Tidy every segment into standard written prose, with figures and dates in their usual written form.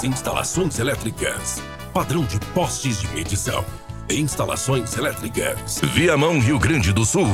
As instalações elétricas. Padrão de postes de medição. Instalações elétricas. Viamão, Rio Grande do Sul.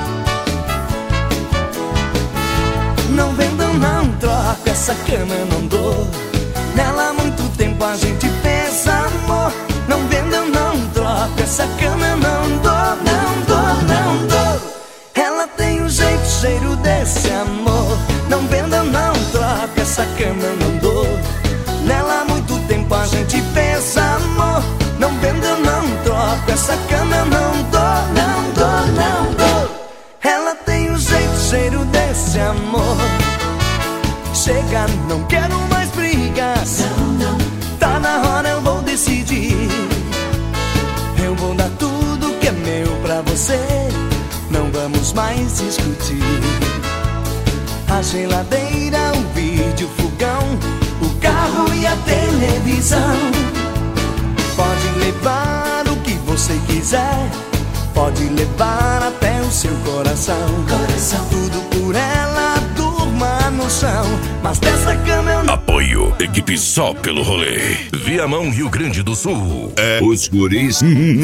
Não vendam, não troca, essa cama eu não dou. Nela há muito tempo a gente pensa, amor. Não vendam, não troca, essa cama eu não dou. Não dou, não dou. Ela tem um jeito, cheiro desse amor. Não vendam, não troca, essa cama eu não dou. Nela há muito tempo a gente pensa, amor. Não vendam, não troca, essa cama eu não dou. Não dou, não dou. Ela tem um jeito, cheiro desse amor. Chega, não quero mais brigas. Não, não. Tá na hora, eu vou decidir. Eu vou dar tudo que é meu pra você. Não vamos mais discutir. A geladeira, o vídeo, o fogão, o carro e a televisão. Pode levar o que você quiser. Pode levar até o seu coração. Tudo por ela, durma no chão. Mas dessa cama eu não... Apoio, equipe só pelo rolê. Viamão, Rio Grande do Sul. Os guris.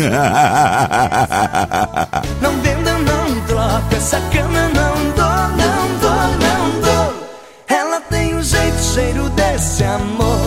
Não vendam, não troca, essa cama eu não dou. Não dou, não dou. Ela tem um jeito, cheiro desse amor.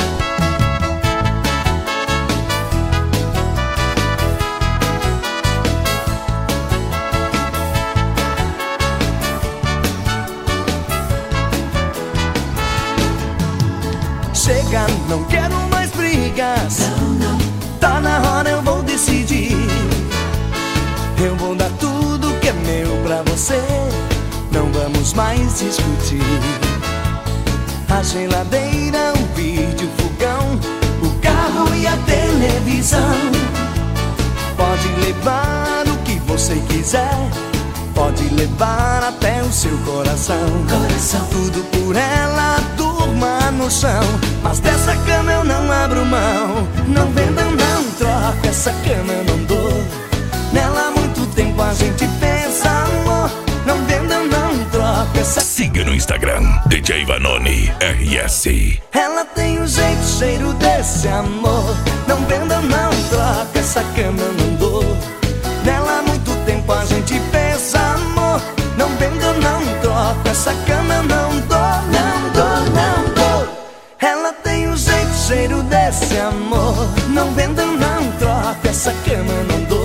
Chega, não quero mais brigas. Não, não. Tá na hora, eu vou decidir. Eu vou dar tudo que é meu pra você. Não vamos mais discutir. A geladeira, o vídeo, o fogão, o carro e a televisão. Pode levar o que você quiser. Pode levar até o seu coração. Tudo por ela, durma no chão. Mas dessa cama eu não abro mão. Não vendam, não troca, essa cama eu não dou. Nela há muito tempo a gente pensa, amor. Não vendam, não troca, essa... Siga no Instagram, DJ Vanoni RS. Ela tem um jeito, cheiro desse amor. Não vendam, não troca, essa cama eu não dou. Nela há muito tempo a gente pensa, amor. Não vendam, não troca, essa cama eu não dou. Não dou, não dou. Ela tem um jeito, cheiro desse amor. Não vendam, não troca, essa cama eu não dou.